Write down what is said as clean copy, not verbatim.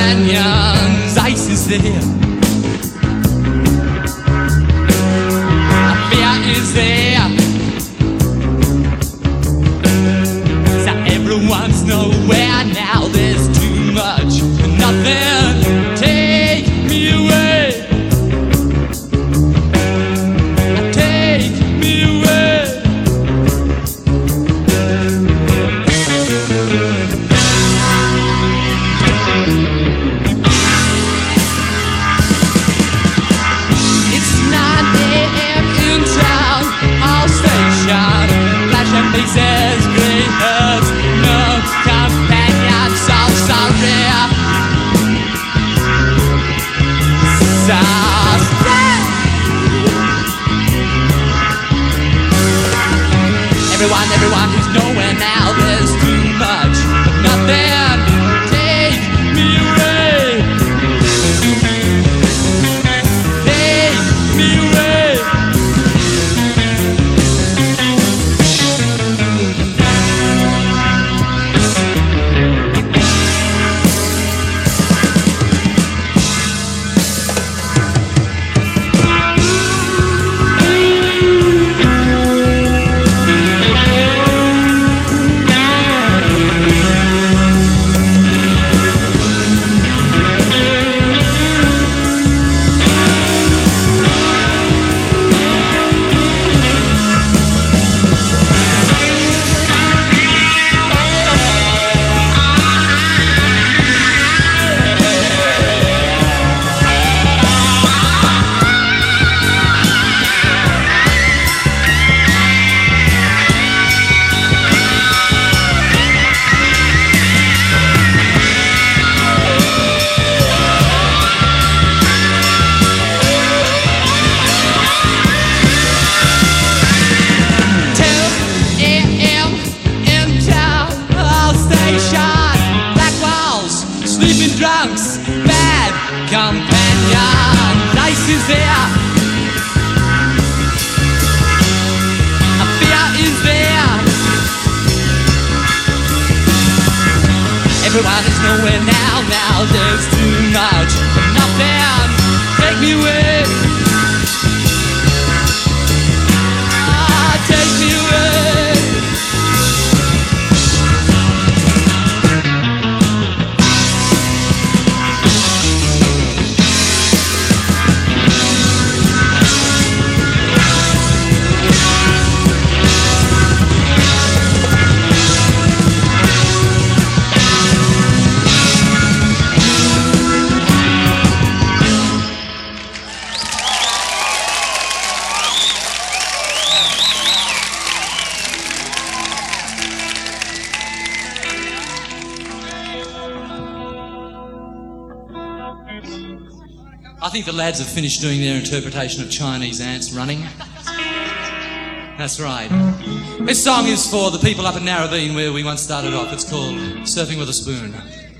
companions, ice is there. Fear is there. So everyone's nowhere now. There's too much, nothing. Take me away. Take me away. It's 9 a.m. in town, all station, flashing faces, grey hairs, no companions, all sorry. Everyone is nowhere now. There's too much, nothing. Take me away. Take me away. Sleeping drunks, bad companions, ice is there. A fear is there. Everyone is nowhere now. Now there's too much, nothing. Take me away. Take me away. I think the lads have finished doing their interpretation of Chinese ants running. That's right. This song is for the people up in Narrabeen where we once started off. It's called Surfing with a Spoon.